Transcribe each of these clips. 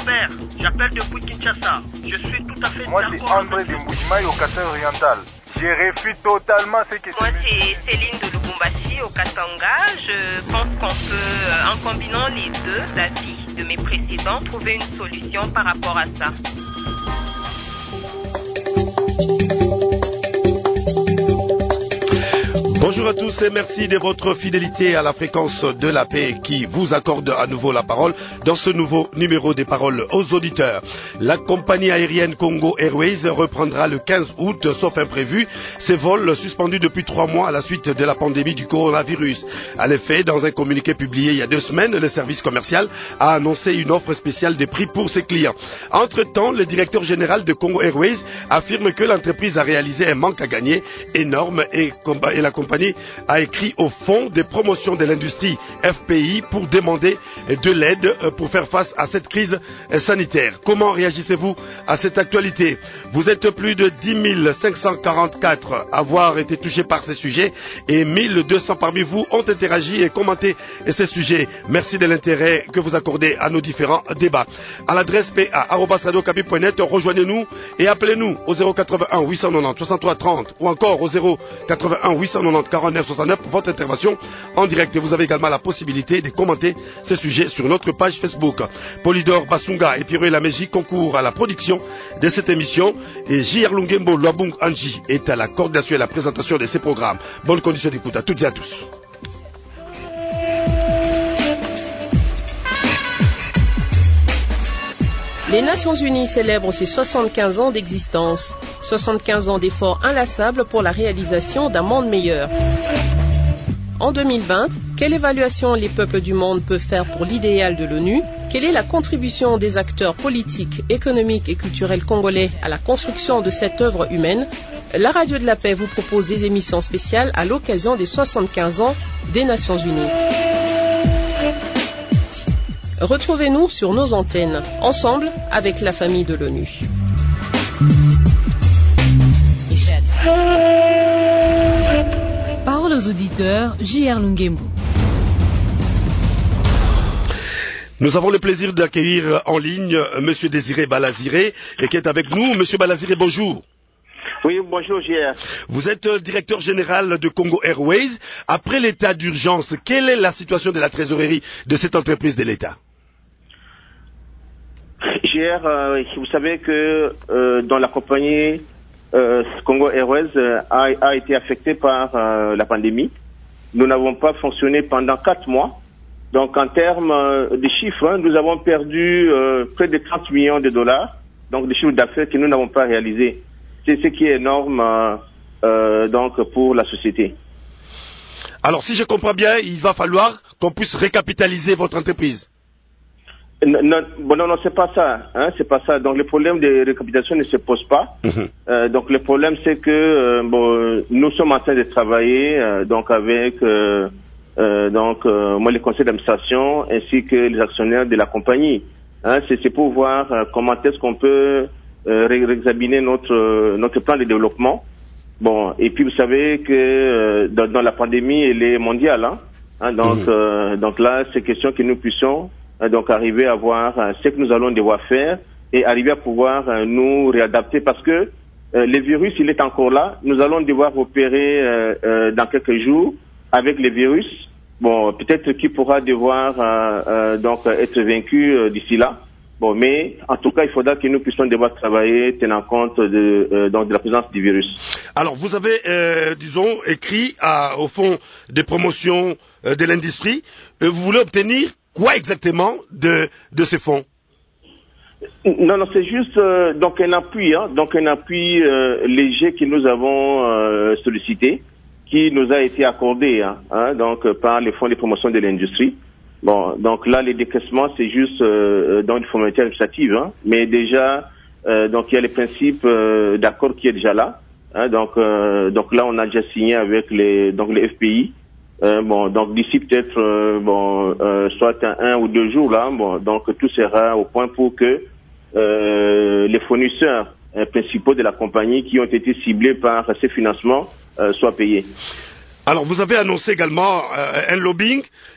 Robert, j'appelle depuis Kinshasa. Je suis tout à fait Moi, d'accord. c'est André de Mbujimaï au Kassai oriental. Je refuse totalement ce que Moi, c'est Céline de Lubumbashi au Katanga. Je pense qu'on peut, en combinant les deux avis de mes précédents, trouver une solution par rapport à ça. Bonjour à tous et merci de votre fidélité à la fréquence de la paix qui vous accorde à nouveau la parole dans ce nouveau numéro des paroles aux auditeurs. La compagnie aérienne Congo Airways reprendra le 15 août, sauf imprévu, ses vols suspendus depuis 3 mois à la suite de la pandémie du coronavirus. En effet, dans un communiqué publié il y a 2 semaines, le service commercial a annoncé une offre spéciale de prix pour ses clients. Entre-temps, le directeur général de Congo Airways affirme que l'entreprise a réalisé un manque à gagner énorme et la compagnie a écrit au Fonds des promotions de l'industrie FPI pour demander de l'aide pour faire face à cette crise sanitaire. Comment réagissez-vous à cette actualité? Vous êtes plus de 10 544 à avoir été touchés par ces sujets et 1200 parmi vous ont interagi et commenté ces sujets. Merci de l'intérêt que vous accordez à nos différents débats. À l'adresse pa@radiocapi.net, rejoignez-nous et appelez-nous au 081 890 63 30 ou encore au 081 890 49 69 pour votre intervention en direct. Et vous avez également la possibilité de commenter ces sujets sur notre page Facebook. Polydor Basunga et Pierre Laméji concourent à la production de cette émission et J.R. Lungembo Loabung Anji est à la coordination et la présentation de ces programmes. Bonne condition d'écoute à toutes et à tous. Les Nations Unies célèbrent ses 75 ans d'existence, 75 ans d'efforts inlassables pour la réalisation d'un monde meilleur. En 2020, quelle évaluation les peuples du monde peuvent faire pour l'idéal de l'ONU? Quelle est la contribution des acteurs politiques, économiques et culturels congolais à la construction de cette œuvre humaine? La Radio de la Paix vous propose des émissions spéciales à l'occasion des 75 ans des Nations Unies. Retrouvez-nous sur nos antennes, ensemble avec la famille de l'ONU. Parole aux auditeurs, J.R. Lungembo. Nous avons le plaisir d'accueillir en ligne Monsieur Désiré Balaziré qui est avec nous. Monsieur Balaziré, bonjour. Oui, bonjour JR. Vous êtes directeur général de Congo Airways. Après l'état d'urgence, quelle est la situation de la trésorerie de cette entreprise de l'État? JR, vous savez que dans la compagnie Congo Airways a été affectée par la pandémie. Nous n'avons pas fonctionné pendant 4 mois. Donc en termes de chiffres, nous avons perdu près de 30 millions de dollars, donc des chiffres d'affaires que nous n'avons pas réalisés. C'est ce qui est énorme donc pour la société. Alors si je comprends bien, il va falloir qu'on puisse récapitaliser votre entreprise. Non, c'est pas ça. Hein, c'est pas ça. Donc le problème de récapitalisation ne se pose pas. Donc le problème c'est que nous sommes en train de travailler donc avec moi les conseils d'administration ainsi que les actionnaires de la compagnie. Hein, c'est pour voir comment est-ce qu'on peut réexaminer notre plan de développement. Bon, et puis vous savez que dans la pandémie elle est mondiale. Donc là c'est question que nous puissions donc arriver à voir ce que nous allons devoir faire et arriver à pouvoir nous réadapter parce que le virus il est encore là. Nous allons devoir opérer dans quelques jours avec le virus. Bon, peut-être qu'il pourra devoir donc être vaincu d'ici là. Bon, mais en tout cas, il faudra que nous puissions devoir travailler tenant compte de la présence du virus. Alors, vous avez, disons, écrit au Fonds de promotion de l'industrie. Vous voulez obtenir quoi exactement de ces fonds? Non, c'est juste donc un appui, léger que nous avons sollicité, qui nous a été accordé donc par les fonds de promotion de l'industrie. Bon, donc là les décaissements c'est juste dans une formalité administrative, mais déjà donc il y a le principe d'accord qui est déjà là. Donc là on a déjà signé avec les FPI. Donc d'ici peut-être soit 1 ou 2 jours là, donc tout sera au point pour que les fournisseurs principaux de la compagnie qui ont été ciblés par ces financements soient payés. Alors vous avez annoncé également un lobbying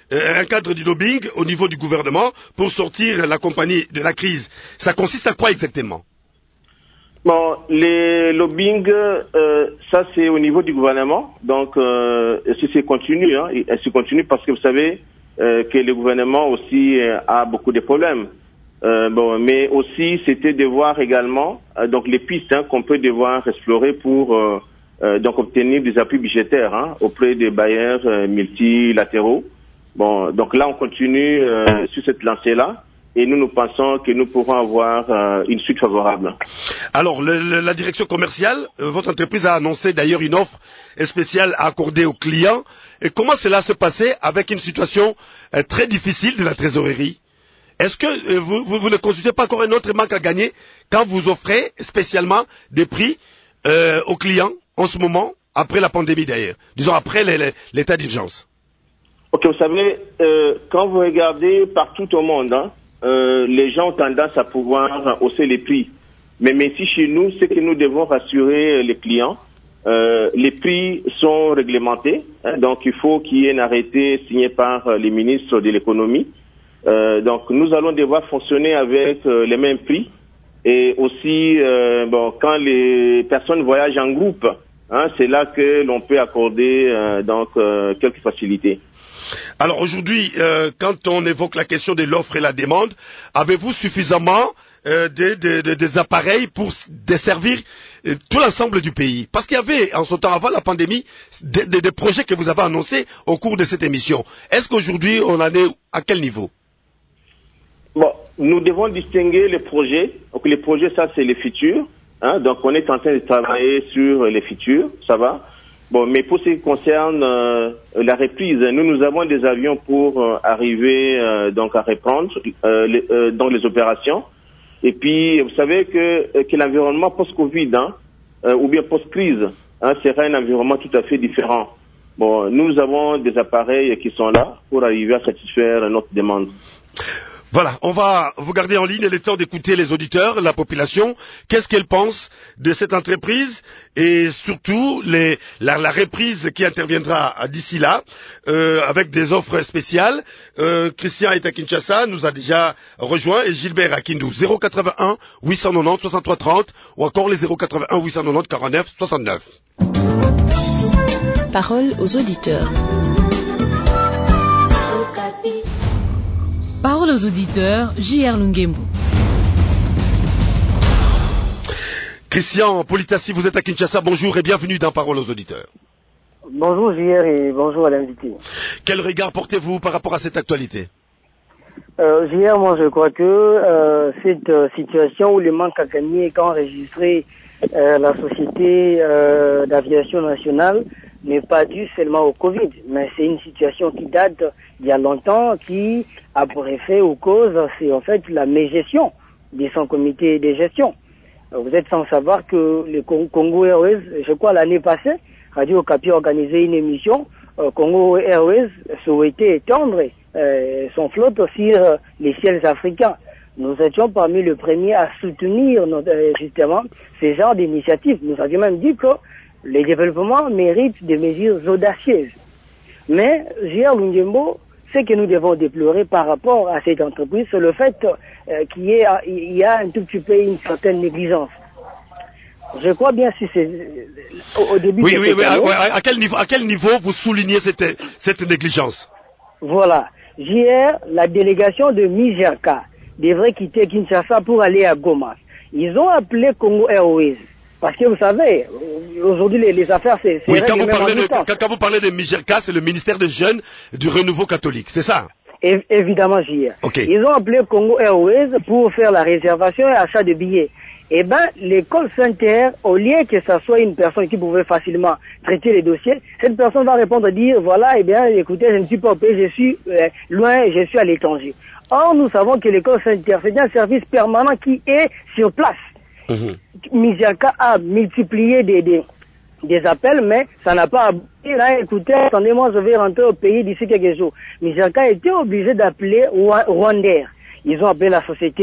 un cadre du lobbying au niveau du gouvernement pour sortir la compagnie de la crise. Ça consiste à quoi exactement? Bon, les lobbying, ça c'est au niveau du gouvernement. Donc, si c'est continu, hein, c'est continu parce que vous savez que le gouvernement aussi a beaucoup de problèmes. Bon, mais aussi c'était de voir également donc les pistes qu'on peut devoir explorer pour donc obtenir des appuis budgétaires auprès des bailleurs multilatéraux. Bon, donc là on continue sur cette lancée-là. Et nous pensons que nous pourrons avoir une suite favorable. Alors, la direction commerciale, votre entreprise a annoncé d'ailleurs une offre spéciale à accorder aux clients. Et comment cela se passait avec une situation très difficile de la trésorerie? Est-ce que vous ne consultez pas encore un autre manque à gagner quand vous offrez spécialement des prix aux clients en ce moment, après la pandémie d'ailleurs, disons après l'état d'urgence? Ok, vous savez, quand vous regardez partout au monde, les gens ont tendance à pouvoir hausser les prix. Mais ici chez nous, c'est que nous devons rassurer les clients. Les prix sont réglementés, donc il faut qu'il y ait un arrêté signé par les ministres de l'économie. Donc nous allons devoir fonctionner avec les mêmes prix. Et aussi, bon, quand les personnes voyagent en groupe, c'est là que l'on peut accorder donc quelques facilités. Alors aujourd'hui, quand on évoque la question de l'offre et la demande, avez-vous suffisamment des appareils pour desservir tout l'ensemble du pays? Parce qu'il y avait, en ce temps avant la pandémie, des projets que vous avez annoncés au cours de cette émission. Est-ce qu'aujourd'hui, on en est à quel niveau? Bon, nous devons distinguer les projets. Donc les projets, ça c'est les futurs. Donc on est en train de travailler sur les futurs, ça va. Bon, mais pour ce qui concerne la reprise, nous avons des avions pour arriver donc à reprendre dans les opérations. Et puis, vous savez que l'environnement post-Covid ou bien post-crise sera un environnement tout à fait différent. Bon, nous avons des appareils qui sont là pour arriver à satisfaire notre demande. Voilà, on va vous garder en ligne et le temps d'écouter les auditeurs, la population. Qu'est-ce qu'elle pense de cette entreprise et surtout la reprise qui interviendra d'ici là avec des offres spéciales. Christian est à Kinshasa, nous a déjà rejoint et Gilbert à Kindu. 081 890 63 30 ou encore les 081 890 49 69. Parole aux auditeurs. Parole aux auditeurs, J.R. Lungembo. Christian Politassi, vous êtes à Kinshasa, bonjour et bienvenue dans Parole aux auditeurs. Bonjour J.R. et bonjour à l'invité. Quel regard portez-vous par rapport à cette actualité? J.R., moi je crois que cette situation où le manque à gagner qu'a enregistré la société d'aviation nationale n'est pas due seulement au Covid, mais c'est une situation qui date d'il y a longtemps, qui a pour effet ou cause, c'est en fait la mégestion de son comité de gestion. Vous êtes sans savoir que le Congo Airways, je crois l'année passée, Radio Okapi a organisé une émission, Congo Airways souhaitait étendre son flotte sur les ciels africains. Nous étions parmi les premiers à soutenir justement ces genres d'initiatives. Nous avions même dit que les développements méritent des mesures audacieuses. Mais, J.R. Lungembo, ce que nous devons déplorer par rapport à cette entreprise, c'est le fait qu'il y a un tout petit peu une certaine négligence. Je crois bien si c'est au début de cette année. À quel niveau vous soulignez cette négligence? Voilà. Hier, la délégation de Mijerka devrait quitter Kinshasa pour aller à Goma. Ils ont appelé Congo Airways. Parce que vous savez, aujourd'hui les affaires c'est oui, quand vous parlez de Mijerka, c'est le ministère des Jeunes du Renouveau Catholique, c'est ça? Évidemment, J.R. Okay. Ils ont appelé Congo Airways pour faire la réservation et achat de billets. Eh ben, les call centers, au lieu que ça soit une personne qui pouvait facilement traiter les dossiers, cette personne va répondre et dire, voilà, eh bien, écoutez, je ne suis pas au pays, je suis loin, je suis à l'étranger. Or, nous savons que les call centers, c'est un service permanent qui est sur place. Mijerka a multiplié des appels, mais ça n'a pas abouti. Là, écoutez, attendez, moi je vais rentrer au pays d'ici quelques jours. Mijerka a été obligé d'appeler Rwandair. Ils ont appelé la société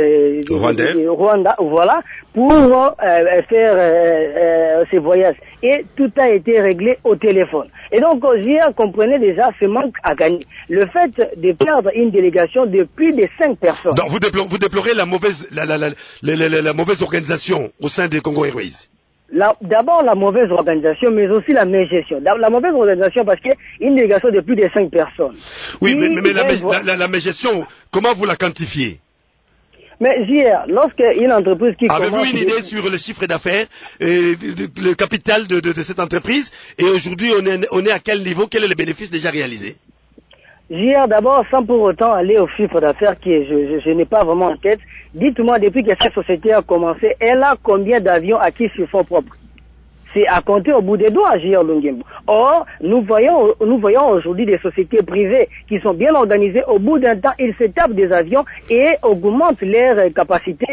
Rwanda, voilà, pour faire ces voyages. Et tout a été réglé au téléphone. Et donc, JR comprenait déjà ce manque à gagner. Le fait de perdre une délégation de plus de 5 personnes. Donc, vous déplorez la mauvaise organisation au sein des Congo Airways. D'abord la mauvaise organisation, mais aussi la mégestion. La mauvaise organisation parce qu'une délégation de plus de 5 personnes. Oui, mais la mégestion, comment vous la quantifiez? Mais JR, lorsqu'une entreprise qui avez-vous une idée sur le chiffre d'affaires, le capital de cette entreprise? Et aujourd'hui, on est à quel niveau? Quel est le bénéfice déjà réalisé? JR, d'abord, sans pour autant aller au chiffre d'affaires qui est, je n'ai pas vraiment en tête, dites-moi, depuis que cette société a commencé, elle a combien d'avions acquis sur fonds propres? C'est à compter au bout des doigts, JR Lungembo. Or, nous voyons aujourd'hui des sociétés privées qui sont bien organisées. Au bout d'un temps, ils se tapent des avions et augmentent leur capacité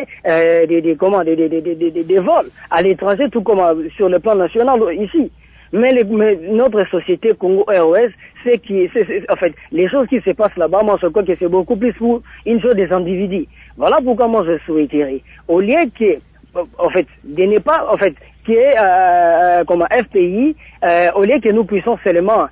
des vols à l'étranger, tout comme sur le plan national ici. Mais notre société Congo Airways, en fait, les choses qui se passent là-bas, moi je crois que c'est beaucoup plus pour une chose des individus. Voilà pourquoi moi je souhaiterais, au lieu que, en fait, de ne pas, en fait, qui est comme FPI, au lieu que nous puissions seulement,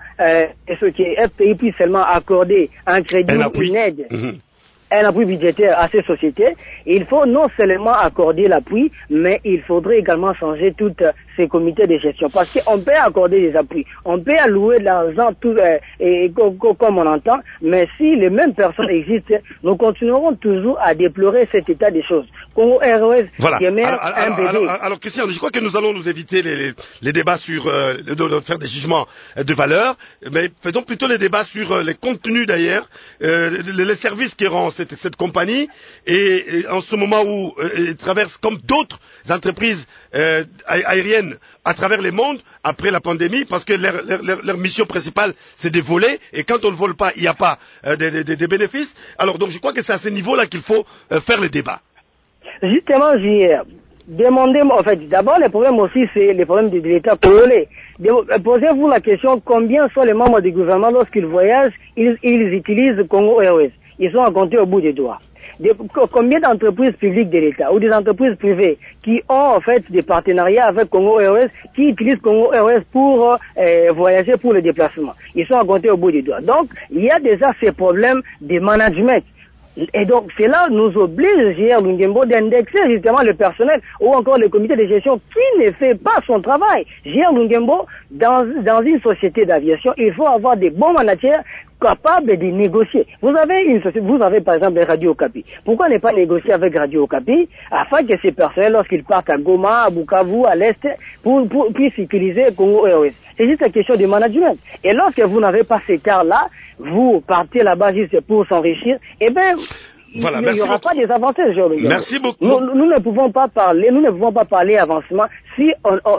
FPI puisse seulement accorder un crédit, une aide, un appui budgétaire à ces sociétés, il faut non seulement accorder l'appui, mais il faudrait également changer tous ces comités de gestion. Parce qu'on peut accorder des appuis, on peut allouer de l'argent comme on entend, mais si les mêmes personnes existent, nous continuerons toujours à déplorer cet état des choses. Congo Airways, voilà. Alors Christian, je crois que nous allons nous éviter les débats sur de faire des jugements de valeur, mais faisons plutôt les débats sur les contenus d'ailleurs, les services qui rend cette compagnie, et en ce moment où elle traverse comme d'autres entreprises aériennes à travers le monde après la pandémie, parce que leur mission principale c'est de voler, et quand on ne vole pas il n'y a pas de bénéfices. Alors donc je crois que c'est à ce niveau là qu'il faut faire le débat. Justement, demandez, en fait, d'abord le problème aussi c'est le problème de l'État congolais. Posez-vous la question, combien sont les membres du gouvernement lorsqu'ils voyagent, ils utilisent Congo Airways? Ils sont à compter au bout des doigts. Combien d'entreprises publiques de l'État ou des entreprises privées qui ont en fait des partenariats avec Congo Airways, qui utilisent Congo Airways pour voyager, pour le déplacement? Ils sont à compter au bout des doigts. Donc, il y a déjà ces problèmes de management. Et donc, cela nous oblige, JR Lungembo, d'indexer justement le personnel ou encore le comité de gestion qui ne fait pas son travail. JR Lungembo, dans une société d'aviation, il faut avoir des bons managers capables de négocier. Vous avez par exemple Radio Okapi. Pourquoi ne pas négocier avec Radio Okapi afin que ces personnels, lorsqu'ils partent à Goma, à Bukavu, à l'Est, puissent utiliser Congo Airways? C'est juste une question de management. Et lorsque vous n'avez pas ces cas-là, vous partez là-bas juste pour s'enrichir, eh bien, voilà, il n'y aura pas des avancées. Merci beaucoup. Nous ne pouvons pas parler avancement si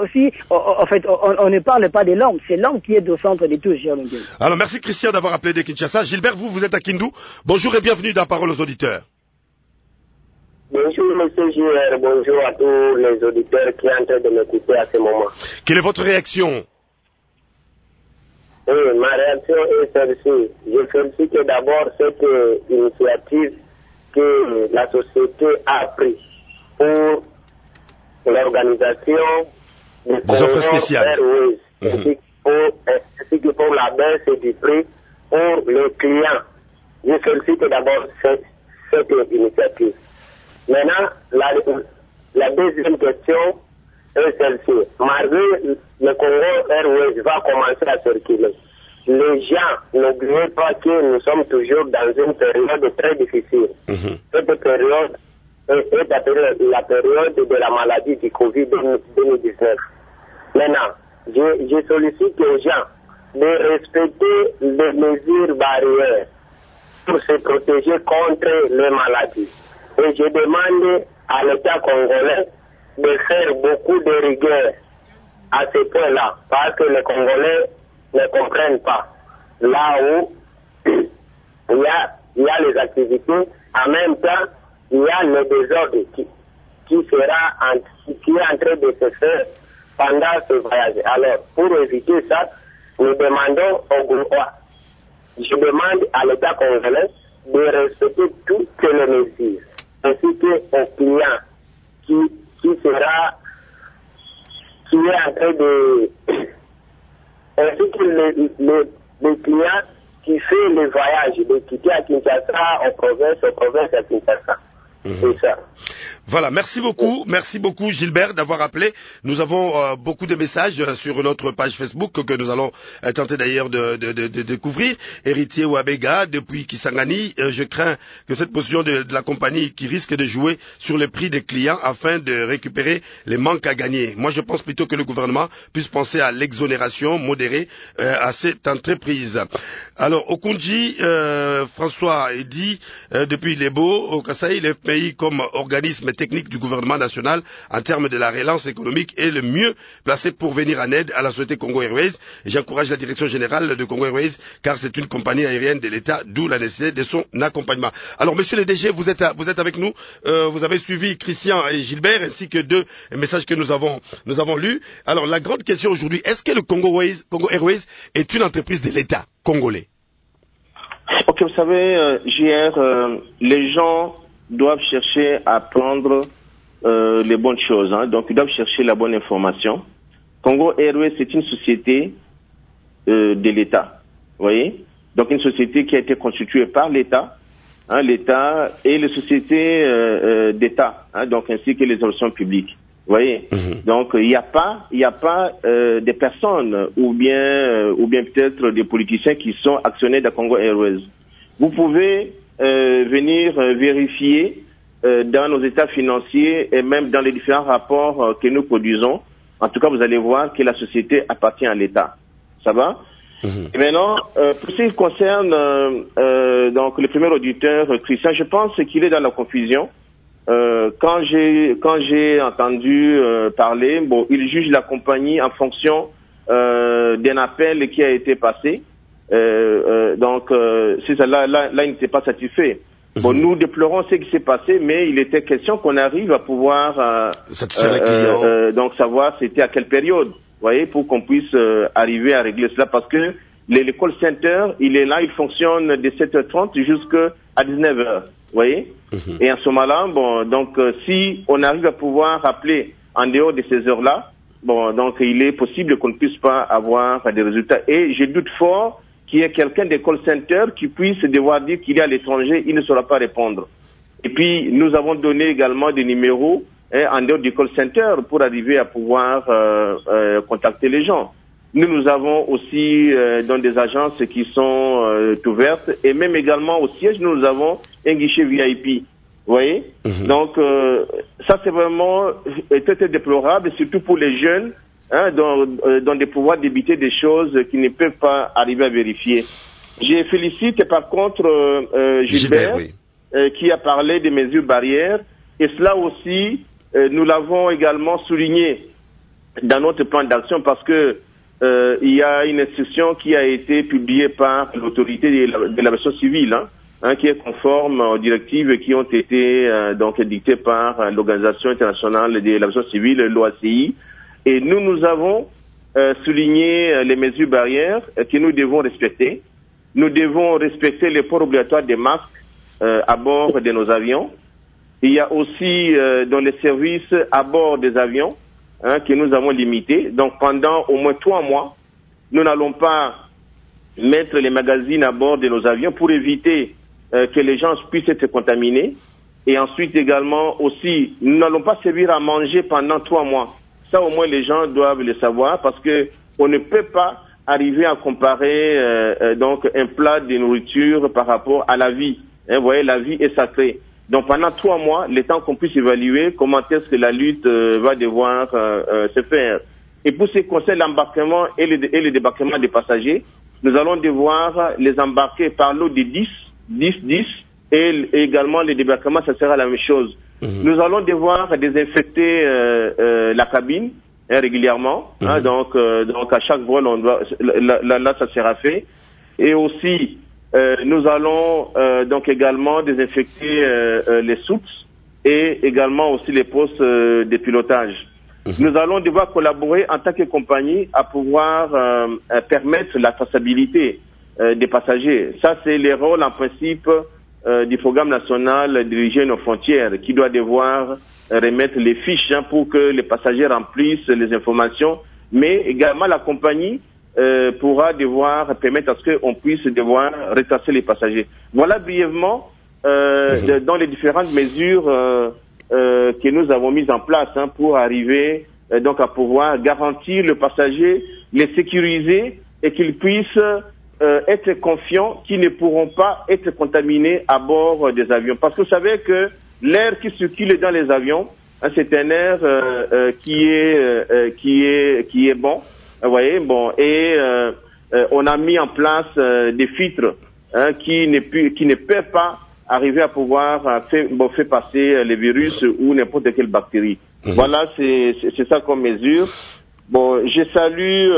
en fait, on ne parle pas de l'homme. C'est l'homme qui est au centre de tout. Alors, merci Christian d'avoir appelé de Kinshasa. Gilbert, vous êtes à Kindu. Bonjour et bienvenue dans Parole aux auditeurs. Bonjour monsieur JR, bonjour à tous les auditeurs qui sont en train de m'écouter à ce moment. Quelle est votre réaction? Oui, ma réaction est celle-ci. Je félicite d'abord cette initiative que la société a prise pour l'organisation des offres spéciales, ainsi que pour la baisse du prix pour les clients. Je félicite d'abord cette initiative. Maintenant, la deuxième question est celle-ci. Malgré le Congo Airways va commencer à circuler, les gens, n'oubliez pas que nous sommes toujours dans une période très difficile. Cette période est appelée la période de la maladie du Covid-19. Maintenant, je sollicite aux gens de respecter les mesures barrières pour se protéger contre les maladies. Et je demande à l'État congolais de faire beaucoup de rigueur à ce point-là, parce que les Congolais ne comprennent pas. Là où il y a les activités, en même temps, il y a le désordre qui est en train de se faire pendant ce voyage. Alors, pour éviter ça, nous demandons au gouvernement, je demande à l'État congolais de respecter toutes les mesures, ainsi qu'au client qui est en train de... ainsi que les clients qui font le voyage de quitter à Kinshasa aux provinces à Kinshasa. C'est ça. Voilà, merci beaucoup Gilbert d'avoir appelé. Nous avons beaucoup de messages sur notre page Facebook que nous allons tenter d'ailleurs de découvrir. Héritier Ouabega depuis Kisangani, je crains que cette position de la compagnie qui risque de jouer sur le prix des clients afin de récupérer les manques à gagner. Moi je pense plutôt que le gouvernement puisse penser à l'exonération modérée à cette entreprise. Alors Okunji, François dit depuis Lebo, au Kasaï, le pays comme organisme technique du gouvernement national en termes de la relance économique est le mieux placé pour venir en aide à la société Congo Airways. Et j'encourage la direction générale de Congo Airways car c'est une compagnie aérienne de l'État, d'où la nécessité de son accompagnement. Alors monsieur le DG, vous êtes avec nous. Vous avez suivi Christian et Gilbert ainsi que deux messages que nous avons lus. Alors la grande question aujourd'hui, est-ce que le Congo Airways est une entreprise de l'État congolais? Ok, vous savez, JR, les gens doivent chercher à prendre les bonnes choses. Donc, ils doivent chercher la bonne information. Congo Airways, c'est une société de l'État. Vous voyez? Donc, une société qui a été constituée par l'État, l'État et les sociétés d'État, donc ainsi que les organisations publiques. Vous voyez? Donc, il n'y a pas des personnes ou bien peut-être des politiciens qui sont actionnaires de Congo Airways. Vous pouvez venir vérifier dans nos états financiers et même dans les différents rapports que nous produisons. En tout cas, vous allez voir que la société appartient à l'État. Ça va? Et maintenant, pour ce qui concerne donc le premier auditeur, Christian, je pense qu'il est dans la confusion. Quand j'ai entendu parler, bon, il juge la compagnie en fonction d'un appel qui a été passé. Donc, c'est ça, là, il n'était pas satisfait. Bon, nous déplorons ce qui s'est passé, mais il était question qu'on arrive à pouvoir donc savoir c'était à quelle période, vous voyez, pour qu'on puisse arriver à régler cela, parce que le call center, il est là, il fonctionne de 7h30 jusqu'à 19h, vous voyez. Et en ce moment-là, bon, donc si on arrive à pouvoir appeler en dehors de ces heures-là, bon, donc il est possible qu'on ne puisse pas avoir des résultats. Et je doute fort qu'il y ait quelqu'un des call centers qui puisse devoir dire qu'il est à l'étranger, il ne saura pas répondre. Et puis, nous avons donné également des numéros en dehors du call center pour arriver à pouvoir contacter les gens. Nous avons aussi dans des agences qui sont ouvertes et même également au siège, nous avons un guichet VIP. Vous voyez? Donc, ça c'est vraiment très déplorable, surtout pour les jeunes, dans des pouvoirs d'éviter des choses qu'ils ne peuvent pas arriver à vérifier. Je félicite par contre Gilbert qui a parlé des mesures barrières, et cela aussi nous l'avons également souligné dans notre plan d'action, parce que il y a une instruction qui a été publiée par l'autorité de l'aviation civile, qui est conforme aux directives qui ont été donc dictées par l'Organisation internationale de l'aviation civile, l'OACI. Et nous avons souligné les mesures barrières que nous devons respecter. Nous devons respecter les ports obligatoires des masques à bord de nos avions. Il y a aussi dans les services à bord des avions que nous avons limités. Donc pendant au moins 3 mois, nous n'allons pas mettre les magazines à bord de nos avions pour éviter que les gens puissent être contaminés. Et ensuite également aussi, nous n'allons pas servir à manger pendant 3 mois. Ça, au moins, les gens doivent le savoir, parce que on ne peut pas arriver à comparer donc un plat de nourriture par rapport à la vie. Vous voyez, la vie est sacrée. Donc, pendant 3 mois, le temps qu'on puisse évaluer comment est-ce que la lutte va devoir se faire. Et pour ce qui concerne l'embarquement et le débarquement des passagers, nous allons devoir les embarquer par lot de 10, et également le débarquement, ça sera la même chose. Nous allons devoir désinfecter la cabine régulièrement. Donc à chaque vol, on doit, là ça sera fait. Et aussi, nous allons donc également désinfecter les soutes et également aussi les postes de pilotage. Nous allons devoir collaborer en tant que compagnie à pouvoir permettre la traçabilité des passagers. Ça, c'est les rôles en principe du programme national dirigé nos frontières, qui doit devoir remettre les fiches pour que les passagers remplissent les informations, mais également la compagnie pourra devoir permettre à ce qu'on puisse devoir retracer les passagers. Voilà brièvement dans les différentes mesures que nous avons mises en place pour arriver donc à pouvoir garantir le passager, les sécuriser et qu'ils puissent être confiants qu'ils ne pourront pas être contaminés à bord des avions. Parce que vous savez que l'air qui circule dans les avions, c'est un air qui est bon, vous voyez, bon, et on a mis en place des filtres qui ne peuvent pas arriver à pouvoir faire passer les virus ou n'importe quelle bactérie. Voilà, c'est ça comme mesure. Bon, je salue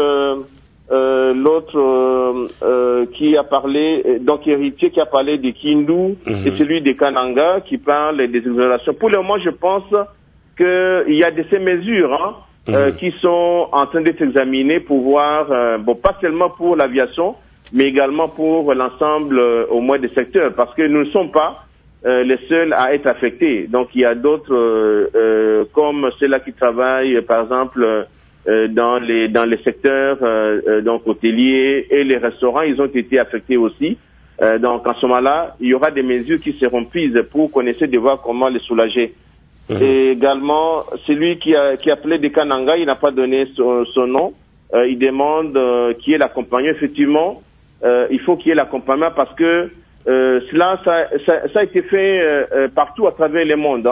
l'autre qui a parlé, donc héritier qui a parlé de Kindu et celui de Kananga qui parle des exonérations. Pour le moment, je pense qu'il y a de ces mesures qui sont en train d'être examinées pour voir, pas seulement pour l'aviation, mais également pour l'ensemble au moins des secteurs, parce que nous ne sommes pas les seuls à être affectés. Donc il y a d'autres comme ceux-là qui travaillent par exemple dans les secteurs donc hôteliers et les restaurants, ils ont été affectés aussi. Donc en ce moment-là, il y aura des mesures qui seront prises pour qu'on essaie de voir comment les soulager. Et également, celui qui appelait de Kananga, il n'a pas donné son nom. Il demande qui est l'accompagnant. Effectivement, il faut qu'il y ait l'accompagnement parce que ça a été fait partout à travers le monde,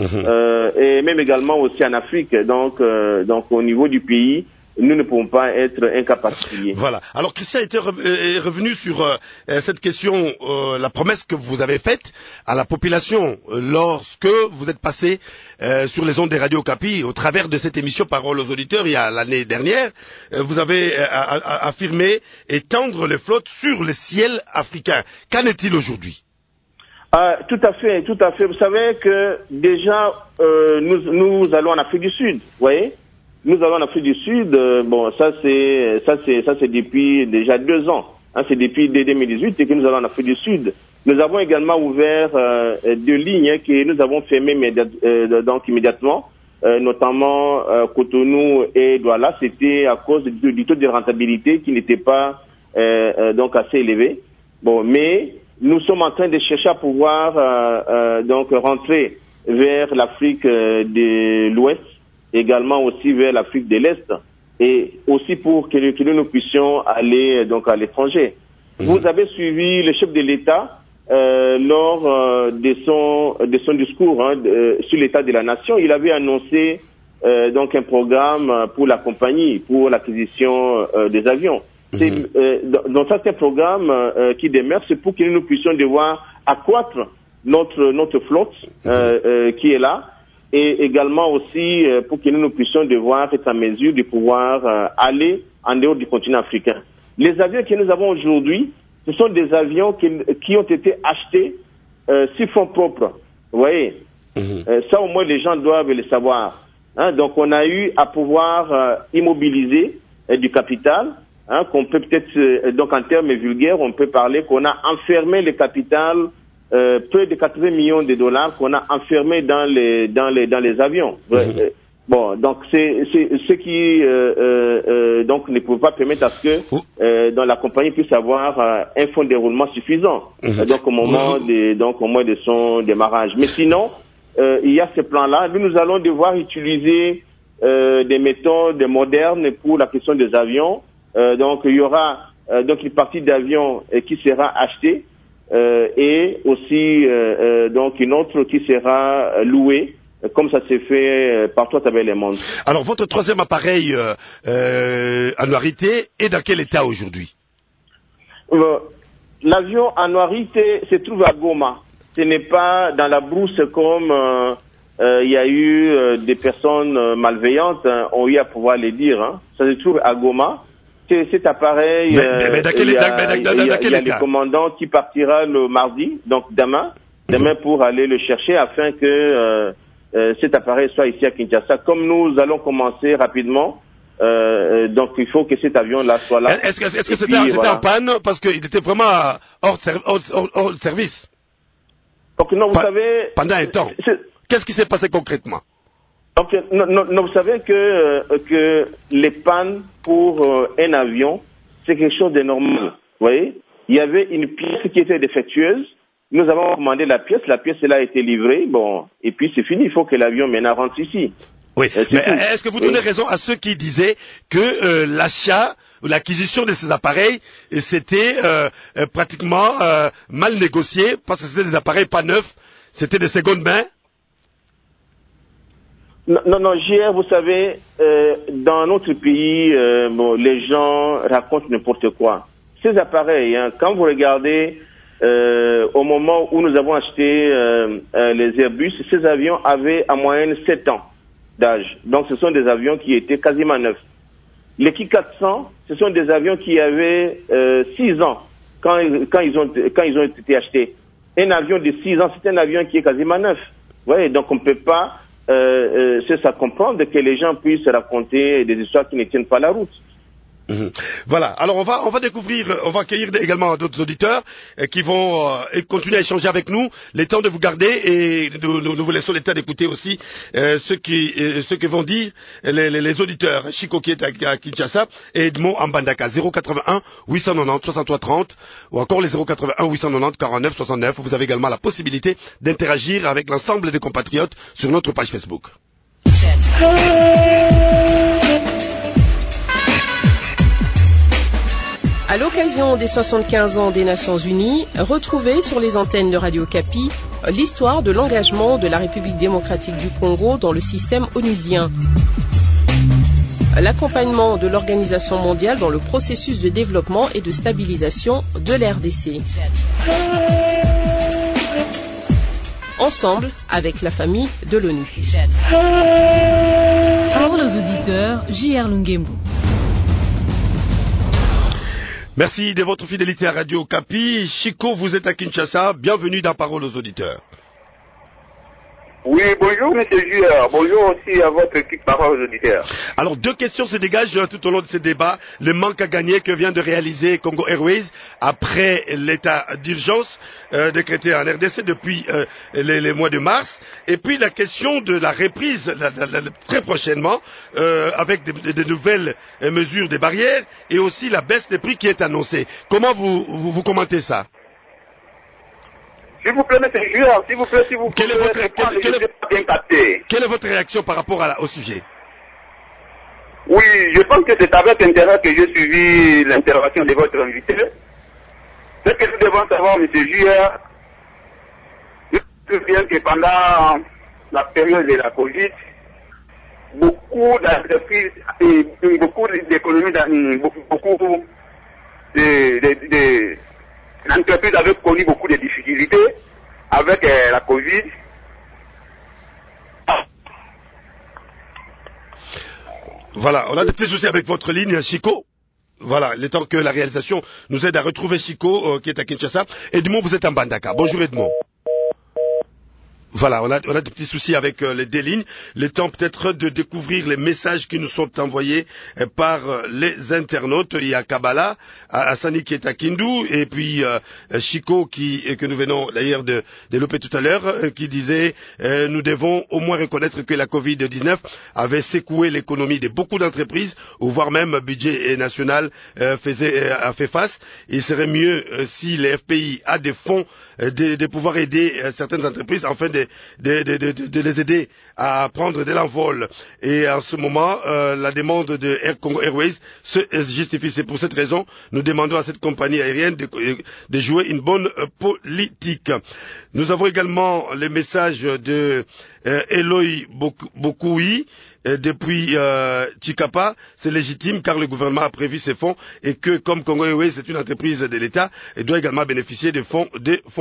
et même également aussi en Afrique. Donc au niveau du pays, nous ne pouvons pas être incapacitatés. Voilà. Alors Christian est revenu sur cette question, la promesse que vous avez faite à la population lorsque vous êtes passé sur les ondes des Radio Okapi au travers de cette émission Parole aux auditeurs il y a l'année dernière. Vous avez affirmé étendre les flottes sur le ciel africain. Qu'en est-il aujourd'hui? Tout à fait. Vous savez que déjà nous allons en Afrique du Sud, vous voyez. Nous allons en Afrique du Sud, ça c'est depuis déjà 2 ans. C'est depuis 2018 que nous allons en Afrique du Sud. Nous avons également ouvert 2 lignes que nous avons fermées immédiatement, notamment Cotonou et Douala. C'était à cause du taux de rentabilité qui n'était pas donc assez élevé. Bon, mais nous sommes en train de chercher à pouvoir donc rentrer vers l'Afrique de l'Ouest, également aussi vers l'Afrique de l'Est, et aussi pour que nous puissions aller donc à l'étranger. Vous avez suivi le chef de l'État lors de son discours sur l'état de la nation. Il avait annoncé donc un programme pour la compagnie, pour l'acquisition des avions. Donc ça c'est un programme qui demeure, c'est pour que nous puissions devoir accroître notre flotte qui est là, et également aussi pour que nous puissions devoir être en mesure de pouvoir aller en dehors du continent africain. Les avions que nous avons aujourd'hui, ce sont des avions qui ont été achetés sur fonds propres. Vous voyez, ça au moins les gens doivent le savoir. Donc on a eu à pouvoir immobiliser du capital, qu'on peut peut-être, donc en termes vulgaires, on peut parler qu'on a enfermé le capital, près de 80 millions de dollars qu'on a enfermé dans les avions. Bon, donc c'est ce qui donc ne peut pas permettre à ce que dans la compagnie puisse avoir un fonds de déroulement suffisant donc au moment de son démarrage. Mais sinon, il y a ce plan-là. Nous allons devoir utiliser des méthodes modernes pour la question des avions. Donc il y aura donc une partie d'avions qui sera achetée et aussi donc une autre qui sera louée, comme ça s'est fait partout à travers le monde. Alors votre troisième appareil annuarité est dans quel état aujourd'hui? L'avion annuarité se trouve à Goma. Ce n'est pas dans la brousse comme il y a eu des personnes malveillantes ont eu à pouvoir le dire. Ça se trouve à Goma. Cet appareil, mais dans quel état? Il y a le commandant qui partira le mardi, donc demain pour aller le chercher afin que cet appareil soit ici à Kinshasa. Comme nous allons commencer rapidement, donc il faut que cet avion-là soit là. Est-ce que c'était en panne parce qu'il était vraiment hors service? Donc non, vous savez. Pendant un temps. Qu'est-ce qui s'est passé concrètement? Donc, vous savez que les pannes pour un avion, c'est quelque chose de normal. Vous voyez, il y avait une pièce qui était défectueuse. Nous avons commandé la pièce elle a été livrée. Bon, et puis c'est fini. Il faut que l'avion maintenant rentre ici. Oui, mais est-ce que vous donnez raison à ceux qui disaient que l'achat ou l'acquisition de ces appareils, c'était pratiquement mal négocié parce que c'était des appareils pas neufs, c'était des secondes mains? Non, JR, vous savez, dans notre pays, les gens racontent n'importe quoi. Ces appareils, quand vous regardez au moment où nous avons acheté les Airbus, ces avions avaient en moyenne 7 ans d'âge. Donc ce sont des avions qui étaient quasiment neufs. Les Ki 400, ce sont des avions qui avaient 6 ans quand ils ont été achetés. Un avion de 6 ans, c'est un avion qui est quasiment neuf. Vous voyez, donc on ne peut pas c'est ça comprendre que les gens puissent raconter des histoires qui ne tiennent pas la route. Voilà. Alors on va découvrir, on va accueillir également d'autres auditeurs qui vont continuer à échanger avec nous. Le temps de vous garder et nous vous laissons le temps d'écouter aussi ce que vont dire les auditeurs. Chico qui est à Kinshasa et Edmond en Mbandaka. 081 890 63 30 ou encore les 081 890 49 69. Vous avez également la possibilité d'interagir avec l'ensemble des compatriotes sur notre page Facebook. À l'occasion des 75 ans des Nations Unies, retrouvez sur les antennes de Radio Kapi l'histoire de l'engagement de la République démocratique du Congo dans le système onusien. L'accompagnement de l'Organisation mondiale dans le processus de développement et de stabilisation de l'RDC. Ensemble avec la famille de l'ONU. Parole aux auditeurs, J.R. Lungembu. Merci de votre fidélité à Radio Kapi. Chico, vous êtes à Kinshasa. Bienvenue dans Parole aux auditeurs. Oui, bonjour M. Juer. Bonjour aussi à votre équipe Parole aux auditeurs. Alors, deux questions se dégagent tout au long de ce débat. Le manque à gagner que vient de réaliser Congo Airways après l'état d'urgence décrété en RDC depuis les mois de mars. Et puis la question de la reprise très prochainement avec de nouvelles mesures des barrières et aussi la baisse des prix qui est annoncée. Comment vous commentez ça? S'il vous plaît, M. Juer, s'il vous plaît. Quelle est votre réaction par rapport au sujet? Oui, je pense que c'est avec intérêt que j'ai suivi l'intervention de votre invité. Ce que nous devons savoir, M. Juer, je sais bien que pendant la période de la Covid, beaucoup d'entreprises et beaucoup d'économies, beaucoup l'entreprise avait connu beaucoup de difficultés avec la Covid. Voilà, on a des petits soucis avec votre ligne, Chico. Voilà, le temps que la réalisation nous aide à retrouver Chico qui est à Kinshasa. Edmond, vous êtes en Mbandaka. Bonjour Edmond. Voilà, on a des petits soucis avec les deux lignes. Le temps peut-être de découvrir les messages qui nous sont envoyés par les internautes. Il y a Kabbalah, Hassani qui est à Kindu, et puis Chico que nous venons d'ailleurs de développer tout à l'heure, qui disait nous devons au moins reconnaître que la Covid-19 avait secoué l'économie de beaucoup d'entreprises, ou voire même le budget national a fait face. Il serait mieux si les FPI a des fonds de pouvoir aider certaines entreprises afin de les aider à prendre de l'envol. Et en ce moment, la demande de Air Congo Airways se justifie. C'est pour cette raison, nous demandons à cette compagnie aérienne de jouer une bonne politique. Nous avons également les messages de Eloy Bokoui depuis Chikapa. C'est légitime car le gouvernement a prévu ces fonds et que comme Congo Airways est une entreprise de l'État, elle doit également bénéficier de fonds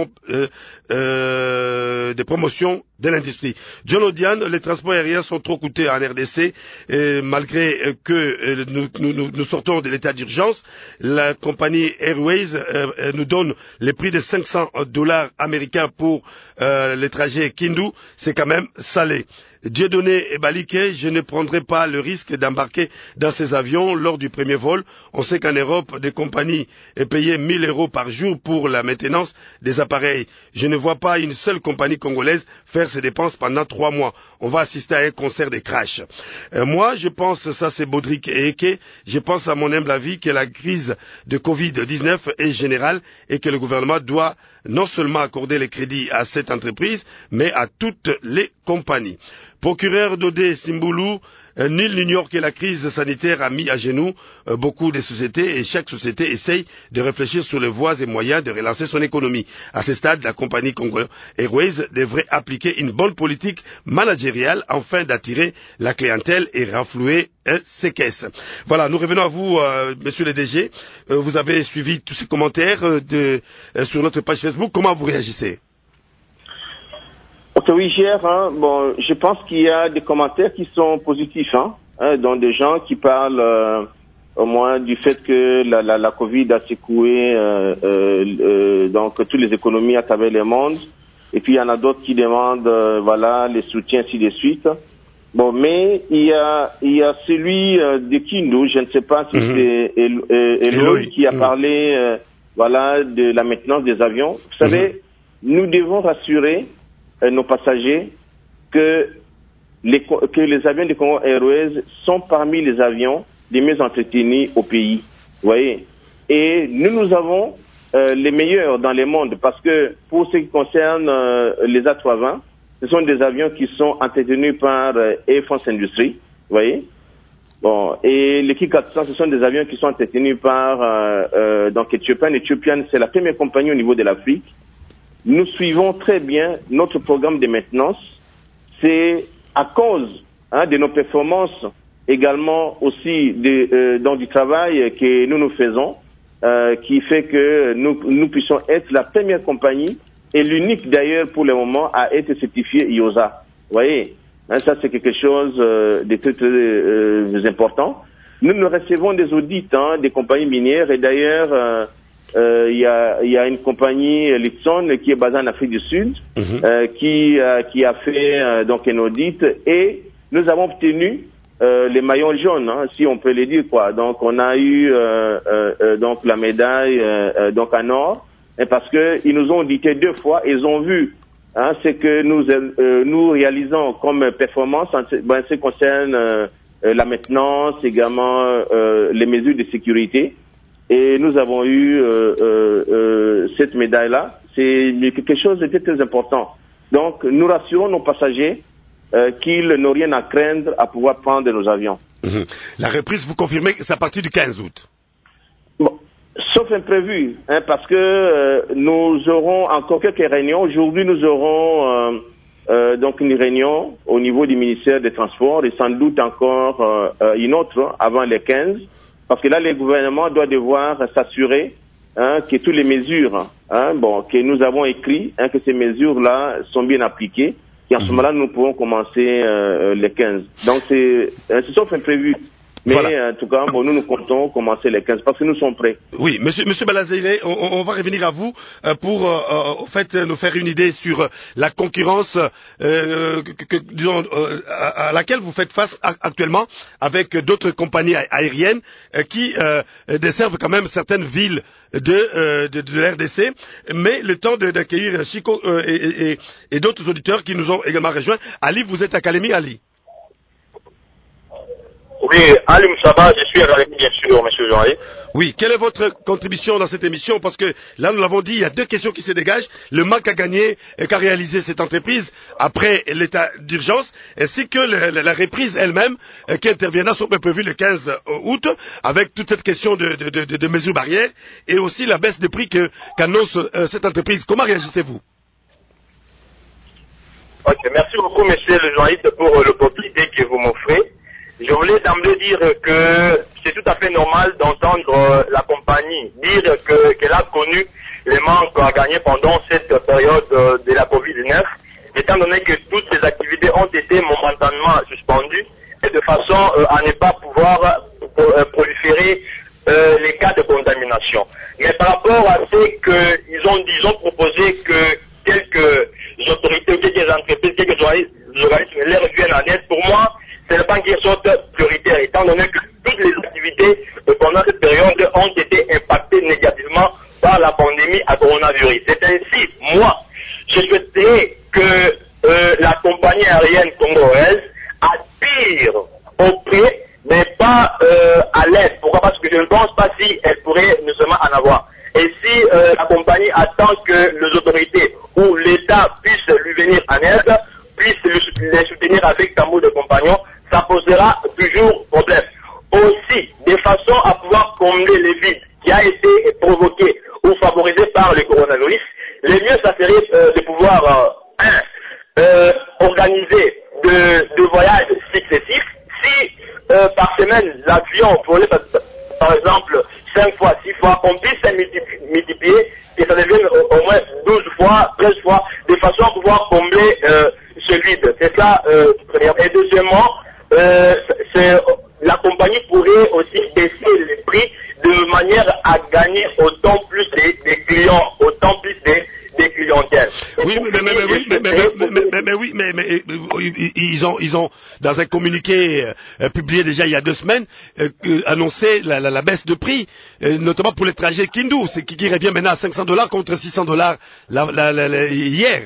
de promotion de l'industrie. John Odian, les transports aériens sont trop coûteux en RDC malgré que nous sortons de l'état d'urgence. La compagnie Airways nous donne les prix de $500 américains pour les trajets Kindu. C'est quand même salé. Dieudonné Baliké, je ne prendrai pas le risque d'embarquer dans ces avions lors du premier vol. On sait qu'en Europe, des compagnies payaient 1 000 € par jour pour la maintenance des appareils. Je ne vois pas une seule compagnie congolaise faire ces dépenses pendant 3 mois. On va assister à un concert des crashs. Moi, je pense, ça c'est Baudric et Eke, je pense à mon humble avis que la crise de Covid-19 est générale et que le gouvernement doit non seulement accorder les crédits à cette entreprise, mais à toutes les compagnies. Procureur Dodé Simboulou, nul n'ignore que la crise sanitaire a mis à genoux beaucoup de sociétés et chaque société essaye de réfléchir sur les voies et moyens de relancer son économie. À ce stade, la compagnie Congo Airways devrait appliquer une bonne politique managériale afin d'attirer la clientèle et renflouer ses caisses. Voilà, nous revenons à vous, monsieur le DG. Vous avez suivi tous ces commentaires sur notre page Facebook. Comment vous réagissez? Oui, JR, bon, je pense qu'il y a des commentaires qui sont positifs, dont des gens qui parlent au moins du fait que la Covid a secoué donc toutes les économies à travers le monde. Et puis il y en a d'autres qui demandent voilà les soutiens ainsi de suite. Bon, mais il y a celui de Kindu, je ne sais pas si c'est Eloy qui a parlé voilà de la maintenance des avions. Vous savez, nous devons rassurer nos passagers que les avions de Congo Airways sont parmi les avions les mieux entretenus au pays. Vous voyez? Et nous avons les meilleurs dans le monde parce que pour ce qui concerne les A320, ce sont des avions qui sont entretenus par Air France Industrie. Vous voyez? Bon, et les Ki-400, ce sont des avions qui sont entretenus par donc Ethiopian. Ethiopian, c'est la première compagnie au niveau de l'Afrique. Nous suivons très bien notre programme de maintenance. C'est à cause de nos performances, également aussi dans du travail que nous faisons, qui fait que nous puissions être la première compagnie et l'unique d'ailleurs pour le moment à être certifiée IOSA. Vous voyez, ça c'est quelque chose de très, très important. Nous recevons des audits des compagnies minières et d'ailleurs il y a une compagnie Litson qui est basée en Afrique du Sud qui a fait donc un audit et nous avons obtenu les maillons jaunes, si on peut le dire quoi. Donc on a eu donc la médaille donc en or et parce que ils nous ont audité 2 fois, ils ont vu ce que nous réalisons comme performance en ce qui concerne la maintenance, également les mesures de sécurité. Et nous avons eu cette médaille-là. C'est quelque chose de très important. Donc, nous rassurons nos passagers qu'ils n'ont rien à craindre à pouvoir prendre nos avions. La reprise, vous confirmez que c'est à partir du 15 août? Bon, sauf imprévu, parce que nous aurons encore quelques réunions. Aujourd'hui, nous aurons donc une réunion au niveau du ministère des Transports et sans doute encore une autre avant les 15. Parce que là, le gouvernement doit devoir s'assurer que toutes les mesures que nous avons écrites, que ces mesures-là sont bien appliquées. Et en ce moment-là, nous pourrons commencer les 15. Donc, c'est sauf imprévu. Mais voilà. En tout cas, bon, nous comptons commencer les 15 parce que nous sommes prêts. Oui, Monsieur Balazele, on va revenir à vous pour au fait nous faire une idée sur la concurrence disons, à laquelle vous faites face actuellement avec d'autres compagnies aériennes qui desservent quand même certaines villes de l'RDC. Mais le temps d'accueillir Chico et d'autres auditeurs qui nous ont également rejoints. Ali, vous êtes à Kalemi, Ali? Oui, Ali Moussaba, je suis avec bien sûr, monsieur Jean-Yves. Oui, quelle est votre contribution dans cette émission? Parce que là, nous l'avons dit, il y a 2 questions qui se dégagent. Le manque à gagner qu'a réalisé cette entreprise après l'état d'urgence, ainsi que la reprise elle-même qui interviendra sur prévu le 15 août, avec toute cette question de mesures barrières, et aussi la baisse de prix qu'annonce cette entreprise. Comment réagissez-vous? Ok, merci beaucoup, monsieur le journaliste, pour l'opportunité que vous m'offrez. Je voulais d'emblée dire que c'est tout à fait normal d'entendre la compagnie dire qu'elle a connu les manques à gagner pendant cette période de la Covid-19, étant donné que toutes ces activités ont été momentanément suspendues et de façon à ne pas pouvoir proliférer les cas de contamination. Mais par rapport à ce qu'ils ont proposé que quelques autorités, quelques entreprises, quelques organismes leur viennent en aide, pour moi, ce n'est pas une question prioritaire, étant donné que toutes les activités pendant cette période ont été impactées négativement par la pandémie à coronavirus. C'est ainsi, moi, je souhaiterais que la compagnie aérienne congolaise attire auprès, mais pas à l'aide. Pourquoi? Parce que je ne pense pas si elle pourrait non seulement en avoir. Et si la compagnie attend que les autorités ou l'État puissent lui venir en aide, puissent les soutenir avec tambour de compagnons, ça posera toujours problème. Aussi, de façon à pouvoir combler les vides qui a été provoqué ou favorisé par le coronavirus, le mieux ça serait de pouvoir organiser de voyages successifs. Si par semaine l'avion volait par exemple 5 fois, 6 fois, on puisse multiplier et ça devienne au moins 12 fois, 13 fois, de façon à pouvoir combler ce vide. C'est ça, et deuxièmement, la compagnie pourrait aussi baisser les prix de manière à gagner autant plus des clients, autant plus des clientèles. Oui, mais ils ont dans un communiqué publié déjà il y a 2 semaines annoncé la baisse de prix, notamment pour les trajets Kindu, qui revient maintenant à $500 contre $600 hier.